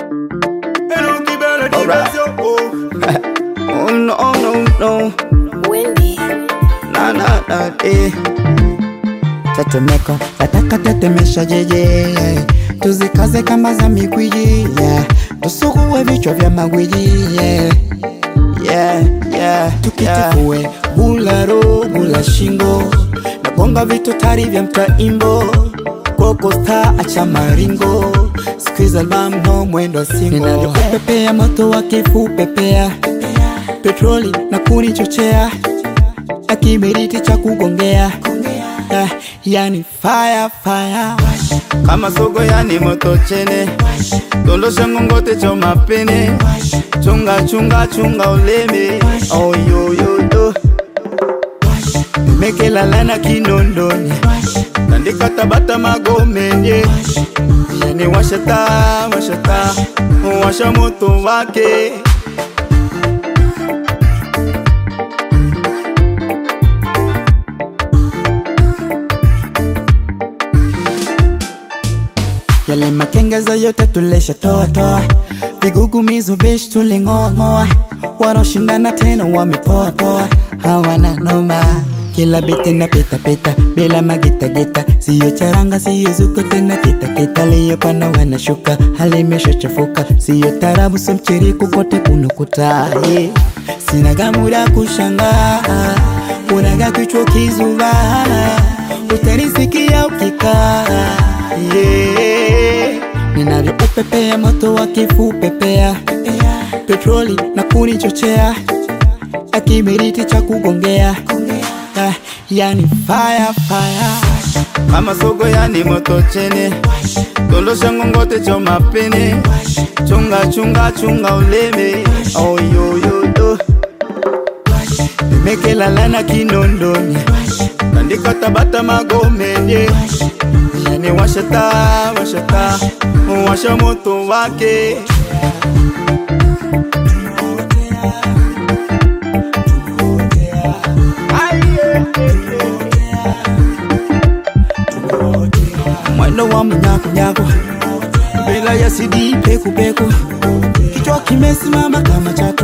Alright. Oh no, no, no. Wendy. Na na na eh. Tetemeko, nataka tetemesha jeje. Tuzikaze kama za mikwiji, yeah. Tusugue vichwa vya magwiji, yeah. Yeah, yeah, tukitifue bula ro, bula shingo. Nagonga vitu tari vya mtaimbo. Koko star acha maringo. Squeeze album no mwendo singo. Ninapepea moto wa kifu pepea. Petroli na kuni chochea. Akimeriti cha kugongea. Yani fire, fire. Kama sogo yani moto chene. Dondosha ngongote choma pene. Chunga, chunga, chunga uleme. Oh yo yo yo. Meke lalana kinondoni. Tandika tabata magomene. Yani washata, washata. Washa moto wake. Yale makengeza yote tulesha toa toa. Vigugumizo bish tulingoa ngoa. Wanoshindana tena wamepoa poa. Hawana noma. Kila biti na pita pita. Bila magita gita. Siyo charanga siyo zuko tena kita kita. Liyo pana wanashuka. Halimesha chafuka. Siyo tarabu somchiriku kote kunukuta, yeah. Sinagamura kushanga. Unaga kichwa kizuba. Utanisikia ukika, yeah. Ninavyo upepea moto wa kifu pepea. Petroli na kuni chochea. Akimeriti cha kugongea. Yani fire, fire. Kama sogo yani moto chene. Dondosha ngongote choma pene. Chunga, chunga, chunga uleme. Oh yo yo yo. Meke lalana kinondoni. Tandika tabata magomene. Yani washata, washata. Washa moto wake. Mwendo wa mnyako nyako. Bila ya CD peku peku. Kichwa kimesimama kama chako.